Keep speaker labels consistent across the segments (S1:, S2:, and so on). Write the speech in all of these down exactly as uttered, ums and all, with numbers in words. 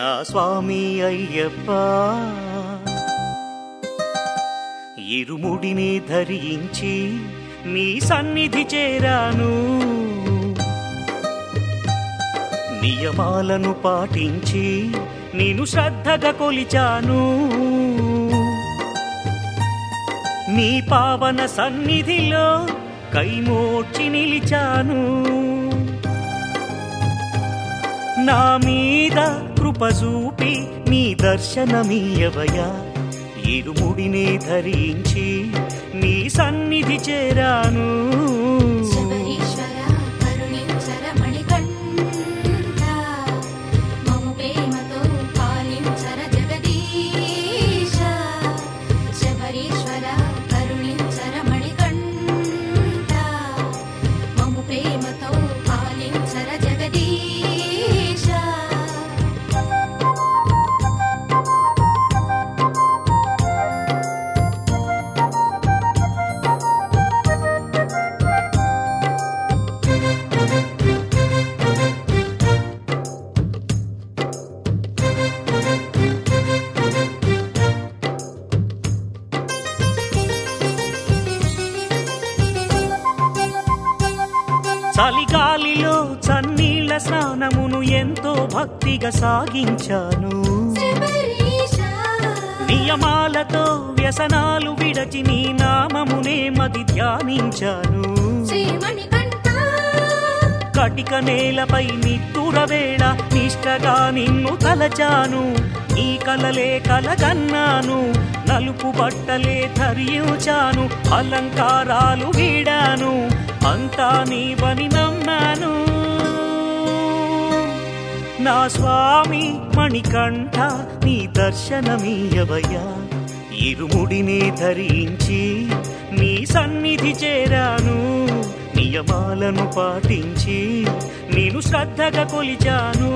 S1: నా స్వామి అయ్యప్ప ఇరుముడిని ధరించి నీ సన్నిధి చేరాను నియమాలను పాటించి నేను శ్రద్ధగా కొలిచాను నీ పావన సన్నిధిలో కైమోడ్చి నిలిచాను నా మీద కృప చూపి నీ దర్శనమీయవయ్యా ఇరుముడిని ధరించి నీ సన్నిధి చేరాను చలిగాలిలో చన్నీళ్ల స్నానమును ఎంతో భక్తిగా సాగించాను నియమాలతో వ్యసనాలు విడచి నీ నామమునే మది ధ్యానించాను కటిక నేలపై నిత్తుర వేళ నిష్టగా నిన్ను తలచాను నీ కలలే కలగన్నాను నలుపు బట్టలే ధరించాను అలంకారాలు వీడాను అంతా నీవని నమ్మాను నా స్వామి మణికంఠ నీ దర్శనమీయవయ్యా ఇరుముడిని ధరించి నీ సన్నిధి చేరాను నియమాలను పాటించి నేను శ్రద్ధగా కొలిచాను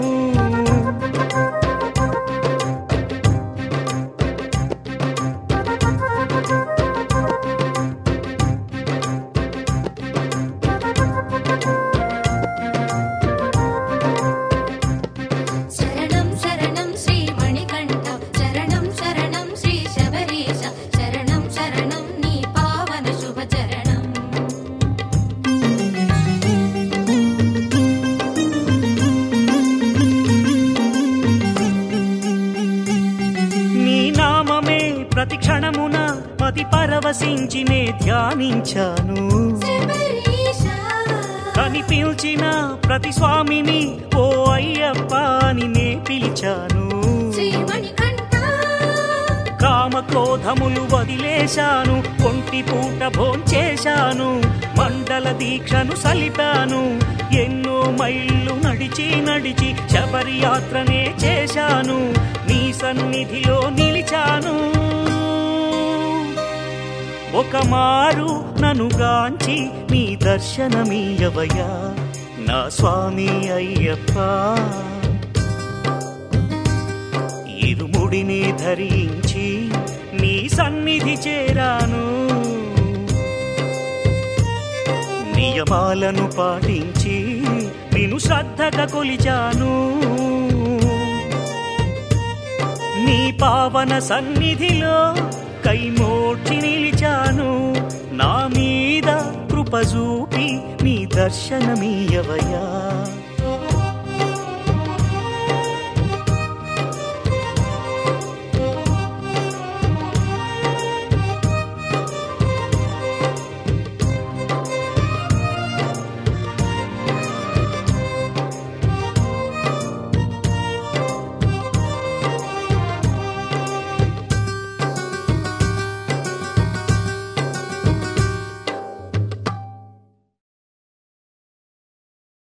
S1: ప్రతి క్షణమున పతి పరవశించినే ధ్యానించాను కనిపించిన ప్రతి స్వామిని ఓ అయ్యప్ప అని నే పిలిచాను కామ క్రోధములు వదిలేశాను ఒంటి పూట భోంచేశాను మండల దీక్షను సలిపాను ఎన్నో మైళ్ళు నడిచి నడిచి శబరి యాత్రనే చేశాను నీ సన్నిధిలో నిలిచాను ఒక మారు నన్ను గాంచి నీ దర్శనమీయవయ్యా నా స్వామి అయ్యప్ప ఇరుముడిని ధరించి నీ సన్నిధి చేరాను నియమాలను పాటించి నేను శ్రద్ధగా కొలిచాను నీ పావన సన్నిధిలో కైమోడ్చి నిలిచాను నా మీద కృప చూపి నీ దర్శనమీయవయ్యా